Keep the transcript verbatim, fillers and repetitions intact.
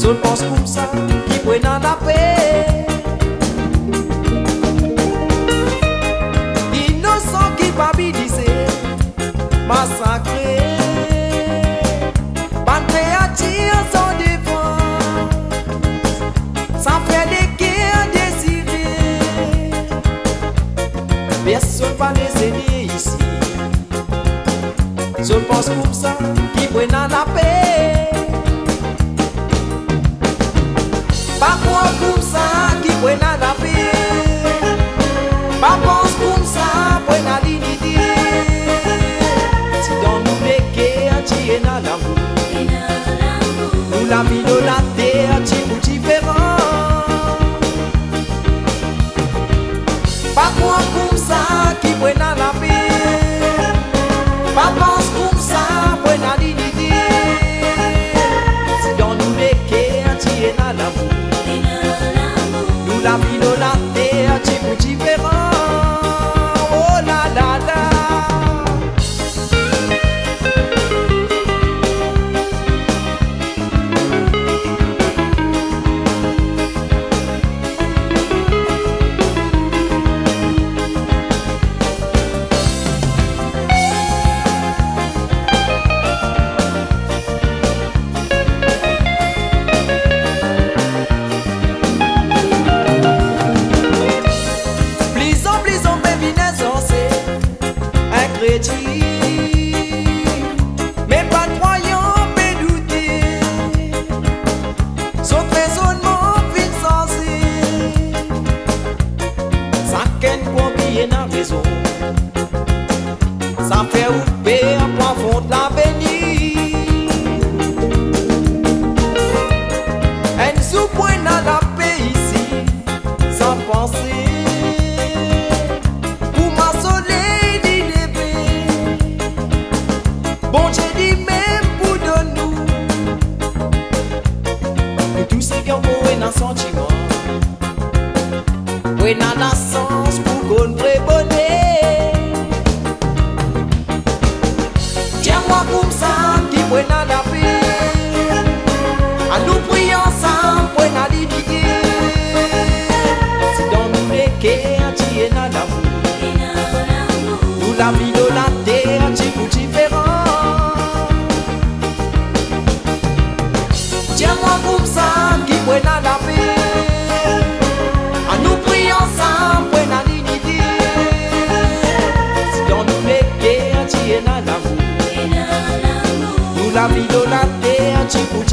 Je pense comme ça, qui prennent la paix. Innocent qui babilisé, massacré. Ban créature sans défense, ça fait des guerres désirées. Personne va les aider ici. Je pense comme ça, qui prennent la paix. Pas moi comme ça qui prennent la paix. Pas pense comme ça pour la dignité. Si dans nous les guerres, tu es dans l'amour. Nous la vie de la terre, tu es différent. Pas moi comme ça qui prennent la paix. Pas pense comme ça pour la dignité. Si dans nous les guerres, tu es dans l'amour. La vie de la terre, tu es différent. Oh la la la. Mais pas de croyant, mais douter. Son raisonnement vite sensé. Ça qu'un combien n'a raison. Ça fait ouvrir pour fond de l'avenir. Un sous-point dans la paix ici, sans penser. Bon Dieu dit même pour de nous. Et tous ceux qui ont un sentiment, oui, dans la sens pour qu'on prébonner. Tiens-moi comme ça, qui prenne la paix. À nous prier ensemble pour la dignité. Si dans nous les cœurs, tu es dans l'amour. Nous la vie de la terre, tu es différent. Tiens-moi comme ça, qui prenne la paix. À nous prier ensemble pour la dignité. Si dans nous les guerres, tu es dans l'amour. Nous la vie de la terre, tu es